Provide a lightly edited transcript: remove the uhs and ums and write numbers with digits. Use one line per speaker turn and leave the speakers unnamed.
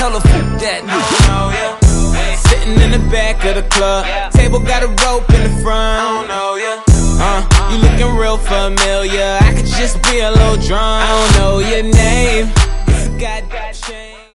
tell her fuck that. Sitting in the back of the club, table got a rope in the front. You looking real familiar, I could just be a little drunk. I don't know your name, it's a goddamn shame.